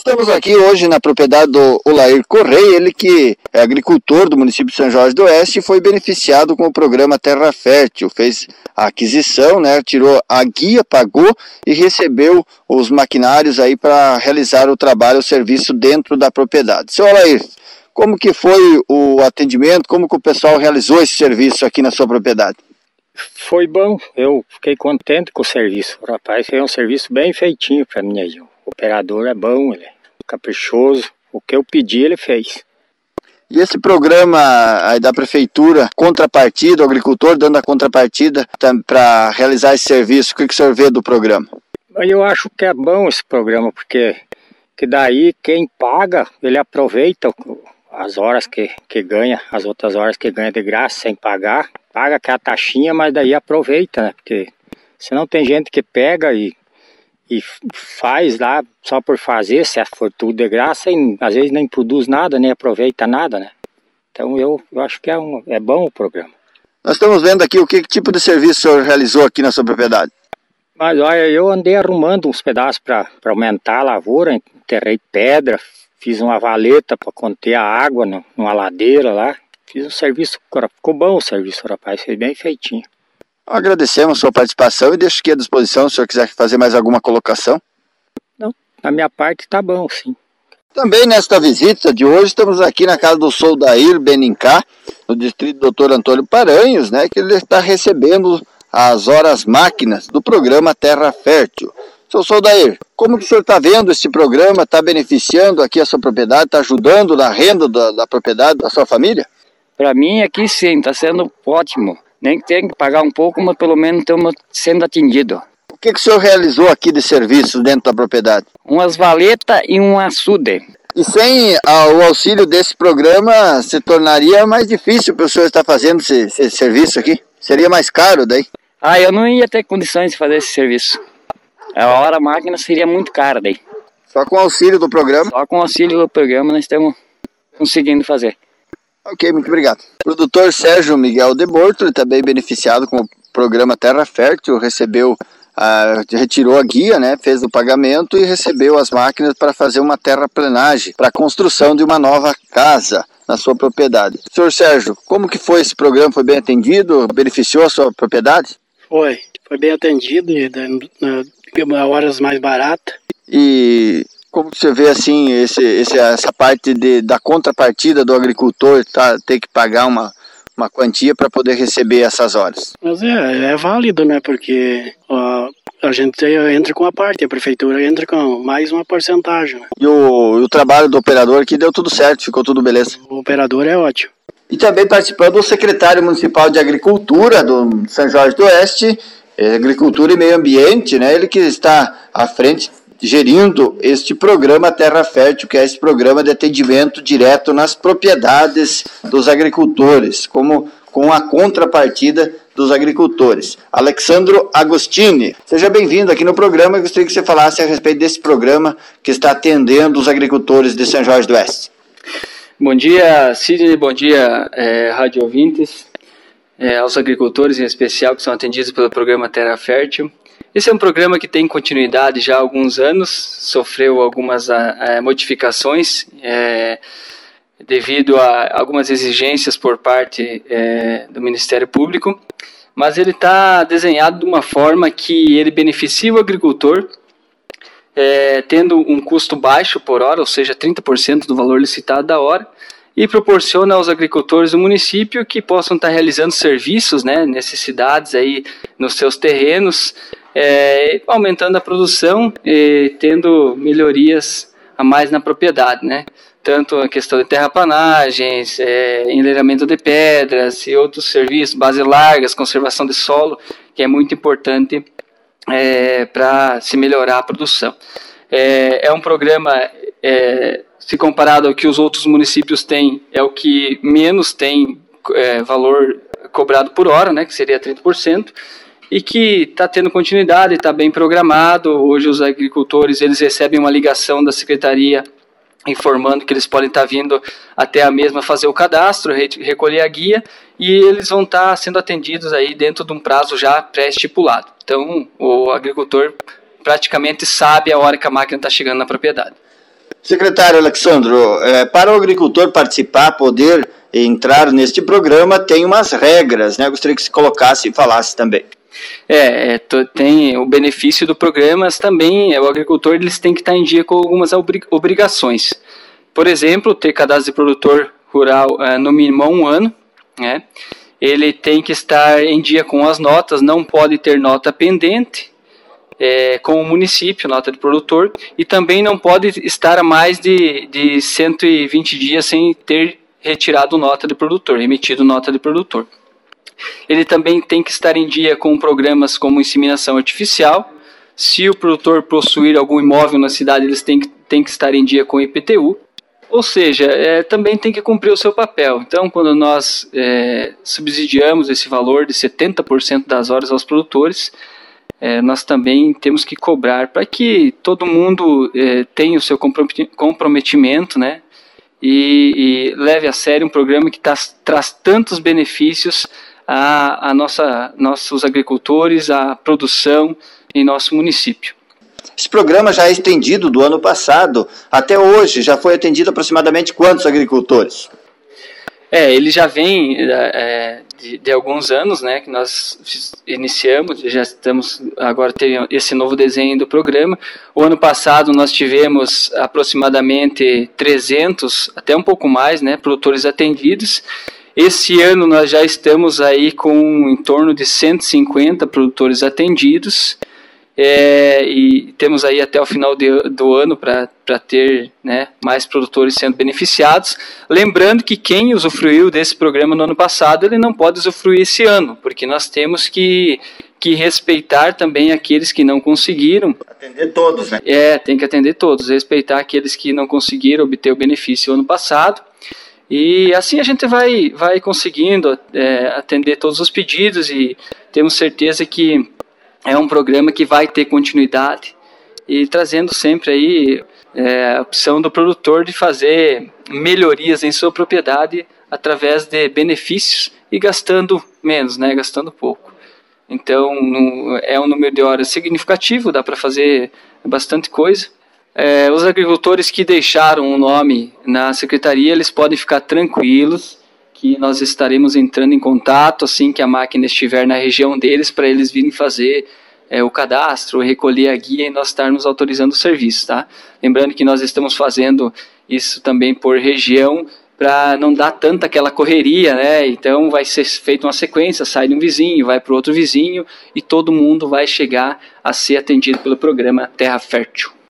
Estamos aqui hoje na propriedade do Olair Correia, ele que é agricultor do município de São Jorge do Oeste e foi beneficiado com o programa Terra Fértil. Fez a aquisição, né, tirou a guia, pagou e recebeu os maquinários aí para realizar o trabalho, o serviço dentro da propriedade. Seu Olair, como que foi o atendimento, como que o pessoal realizou esse serviço aqui na sua propriedade? Foi bom, eu fiquei contente com o serviço. O rapaz fez um serviço bem feitinho para mim aí. O operador é bom, ele é caprichoso. O que eu pedi, ele fez. E esse programa aí da prefeitura, contrapartida, o agricultor dando a contrapartida para realizar esse serviço, o que o senhor vê do programa? Eu acho que é bom esse programa, porque que daí quem paga, ele aproveita as horas que ganha, as outras horas que ganha de graça sem pagar, paga aquela taxinha, mas daí aproveita, né? Porque senão tem gente que pega e faz lá só por fazer, se for tudo de graça, e às vezes nem produz nada, nem aproveita nada, né? Então eu acho que é bom o programa. Nós estamos vendo aqui o que tipo de serviço o senhor realizou aqui na sua propriedade. Mas olha, eu andei arrumando uns pedaços para aumentar a lavoura, enterrei pedra, fiz uma valeta para conter a água numa ladeira lá. Fiz um serviço, ficou bom o serviço, rapaz, foi bem feitinho. Agradecemos a sua participação e deixo aqui à disposição se o senhor quiser fazer mais alguma colocação. Não, na minha parte tá bom, sim. Também nesta visita de hoje estamos aqui na casa do Soldair Benincá, no distrito Dr. Antônio Paranhos, né, que ele está recebendo as horas máquinas do programa Terra Fértil. Seu Soldair, como que o senhor está vendo esse programa? Está beneficiando aqui a sua propriedade? Está ajudando na renda da propriedade da sua família? Para mim aqui sim, está sendo ótimo. Nem que tenha que pagar um pouco, mas pelo menos estamos sendo atendidos. O que o senhor realizou aqui de serviço dentro da propriedade? Umas valetas e um açude. E sem o auxílio desse programa, se tornaria mais difícil para o senhor estar fazendo esse serviço aqui? Seria mais caro daí? Eu não ia ter condições de fazer esse serviço. A hora máquina seria muito cara daí. Só com o auxílio do programa? Só com o auxílio do programa nós estamos conseguindo fazer. Ok, muito obrigado. O produtor Sérgio Miguel de Borto, ele também beneficiado com o programa Terra Fértil, retirou a guia, né, fez o pagamento e recebeu as máquinas para fazer uma terraplenagem, para a construção de uma nova casa na sua propriedade. Senhor Sérgio, como que foi esse programa? Foi bem atendido? Beneficiou a sua propriedade? Foi bem atendido, a horas mais baratas. E como você vê assim essa parte da contrapartida do agricultor ter que pagar uma quantia para poder receber essas horas? Mas é válido, né? Porque a gente entra com a parte, a prefeitura entra com mais uma porcentagem. Né? E o trabalho do operador aqui deu tudo certo, ficou tudo beleza? O operador é ótimo. E também participando o secretário municipal de Agricultura do São Jorge do Oeste, Agricultura e Meio Ambiente, né? Ele que está à frente gerindo este programa Terra Fértil, que é esse programa de atendimento direto nas propriedades dos agricultores, com a contrapartida dos agricultores. Alexandro Agostini, seja bem-vindo aqui no programa. Eu gostaria que você falasse a respeito desse programa que está atendendo os agricultores de São Jorge do Oeste. Bom dia, Sidney, bom dia, rádio ouvintes, aos agricultores em especial que são atendidos pelo programa Terra Fértil. Esse é um programa que tem continuidade já há alguns anos, sofreu algumas modificações devido a algumas exigências por parte do Ministério Público, mas ele está desenhado de uma forma que ele beneficia o agricultor, tendo um custo baixo por hora, ou seja, 30% do valor licitado da hora, e proporciona aos agricultores do município que possam estar realizando serviços, né, necessidades aí nos seus terrenos, aumentando a produção e tendo melhorias a mais na propriedade, né? Tanto a questão de terraplanagens, enleiramento de pedras e outros serviços, bases largas, conservação de solo, que é muito importante para se melhorar a produção. É um programa, se comparado ao que os outros municípios têm, é o que menos tem valor cobrado por hora, né, que seria 30%, e que está tendo continuidade, está bem programado. Hoje os agricultores eles recebem uma ligação da secretaria informando que eles podem estar vindo até a mesma fazer o cadastro, recolher a guia, e eles vão estar sendo atendidos aí dentro de um prazo já pré-estipulado. Então o agricultor praticamente sabe a hora que a máquina está chegando na propriedade. Secretário Alexandro, para o agricultor participar, poder entrar neste programa, tem umas regras, né? Gostaria que se colocasse e falasse também. Tem o benefício do programa, mas também o agricultor eles tem que estar em dia com algumas obrigações. Por exemplo, ter cadastro de produtor rural no mínimo há 1 ano, né? Ele tem que estar em dia com as notas, não pode ter nota pendente com o município, nota de produtor, e também não pode estar a mais de 120 dias sem ter retirado nota de produtor, emitido nota de produtor. Ele também tem que estar em dia com programas como inseminação artificial. Se o produtor possuir algum imóvel na cidade, eles têm que estar em dia com o IPTU. Ou seja, também tem que cumprir o seu papel. Então, quando nós subsidiamos esse valor de 70% das horas aos produtores, nós também temos que cobrar para que todo mundo tenha o seu comprometimento, né? E leve a sério um programa que traz tantos benefícios a nossos agricultores, a produção em nosso município. Esse programa já é estendido do ano passado até hoje, já foi atendido aproximadamente quantos agricultores? Ele já vem de alguns anos, né, que nós iniciamos, já estamos, agora tem esse novo desenho do programa. O ano passado nós tivemos aproximadamente 300, até um pouco mais, né, produtores atendidos. Esse ano nós já estamos aí com em torno de 150 produtores atendidos, e temos aí até o final do ano para ter, né, mais produtores sendo beneficiados. Lembrando que quem usufruiu desse programa no ano passado, ele não pode usufruir esse ano, porque nós temos que respeitar também aqueles que não conseguiram. Atender todos, né? Tem que atender todos, respeitar aqueles que não conseguiram obter o benefício ano passado. E assim a gente vai conseguindo atender todos os pedidos, e temos certeza que é um programa que vai ter continuidade e trazendo sempre aí a opção do produtor de fazer melhorias em sua propriedade através de benefícios e gastando menos, né, gastando pouco. Então é um número de horas significativo, dá para fazer bastante coisa. Os agricultores que deixaram o nome na secretaria, eles podem ficar tranquilos que nós estaremos entrando em contato assim que a máquina estiver na região deles, para eles virem fazer o cadastro, recolher a guia e nós estarmos autorizando o serviço, tá? Lembrando que nós estamos fazendo isso também por região, para não dar tanta aquela correria, né? Então vai ser feita uma sequência, sai de um vizinho, vai para o outro vizinho, e todo mundo vai chegar a ser atendido pelo programa Terra Fértil.